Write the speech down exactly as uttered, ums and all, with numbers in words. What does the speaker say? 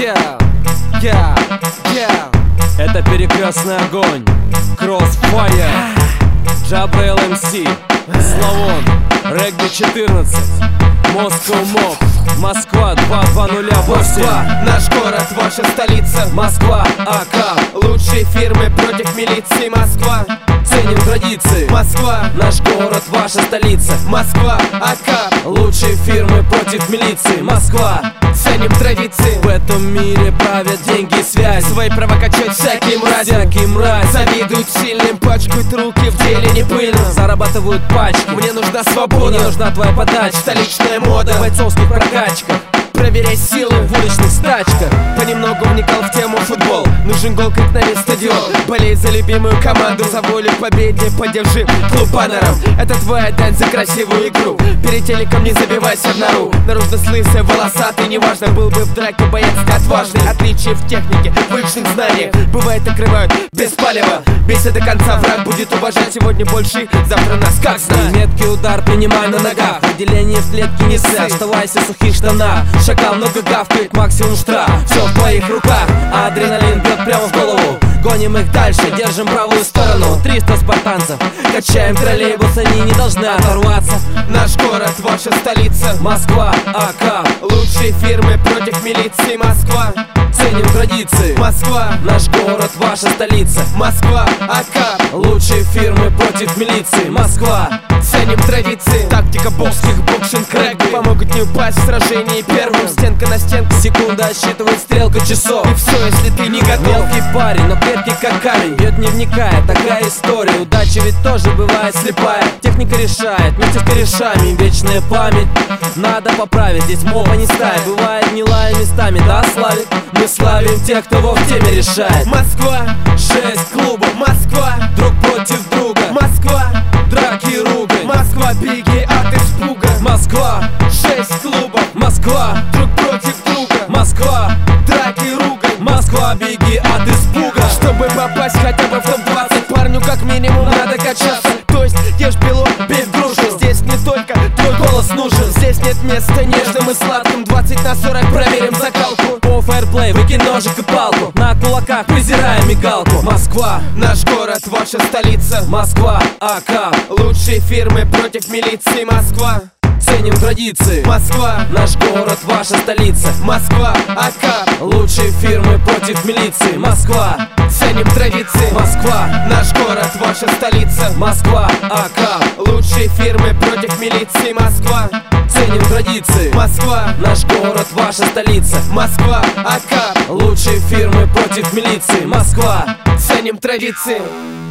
Yeah, yeah, yeah. Это перекрестный огонь, Crossfire, Джабрел эм си, Славон, Регби четырнадцать, Moscow Mob, Москва два два ноль восемь. Москва, наш город, ваша столица. Москва, АК, лучшие фирмы против милиции. Москва, ценим традиции. Москва, наш город, ваша столица. Москва, АК, лучшие фирмы против милиции. Москва, ценим традиции. В этом мире правят деньги и связь. Свои права качают всякие мрази. Всякие мрази завидуют сильным, пачкают руки, в деле не пыльно. Зарабатывают пачки. Мне нужна свобода, мне нужна твоя подача. Столичная мода В бойцовских прокачках, проверяй силы в уличных стачках. Понемногу вникал в тему футбол. Нужен гол, как на весь стадион. Болей за любимую команду, за волю к победе. Поддержи клуб баннером. Это твоя дань за красивую игру. Перед телеком не забивайся в нору. Наружность лысый, волосатый, неважно. Был бы в драке боец отважный. Отличие в технике, в личных знаниях. Бывает накрывают без палева. Бейся до конца, враг будет уважать. Сегодня больше, завтра нас как знать. Меткий удар принимай на ногах. Выделение в клетке не ссы. Оставайся в сухих штанах. Шакал много гавкает, максимум штраф. Все в твоих руках, а адреналин бьет прямо в голову. Гоним их дальше, держим правую сторону. Триста спартанцев, качаем троллейбус, они не должны оторваться. Наш город, ваша столица. Москва, АК, лучшие фирмы против милиции. Москва, ценим традиции. Москва, наш город, ваша столица. Москва, АК, лучшие фирмы против милиции. Москва, ценим традиции. Тактика боксных, боксинг, регби помогут не упасть в сражении первым. Стенка на стенку, секунда отсчитывает стрелка часов. И все, если ты не готов. Мелкий парень, но крепкий как камень. Бьет не вникая, такая история. Удача ведь тоже бывает слепая. Техника решает, вместе с корешами. Вечная память, надо поправить. Здесь моба не стая, бывает не лая местами. Да, славит, мы славим тех, кто во в теме решает. Москва, шесть клубов. Москва, друг против друга. Москва, драки и ругань. Москва, беги от испуга. Москва, шесть клубов. Москва, друг против друга. Москва, драки и ругань. Москва, беги от испуга. Чтобы попасть хотя бы в топ двадцать, парню как минимум надо качаться. То есть ешь белок, бей в грушу. Здесь не только твой голос нужен. Здесь нет места нежным и сладким. Двадцать на сорок, проверим закалку. По фэрплей, выкинь ножик и палку. На кулаках презираем мигалку. Москва, наш город, ваша столица. Москва, АК, лучшие фирмы против милиции. Москва, ценим традиции. Москва, наш город, ваша столица. Москва, АК, лучшие фирмы против милиции. Москва, ценим традиции. Москва, наш город, ваша столица. Москва, АК, лучшие фирмы против милиции. Москва, ценим традиции. Москва, наш город, ваша столица. Москва, АК, лучшие фирмы против милиции. Москва, ценим традиции.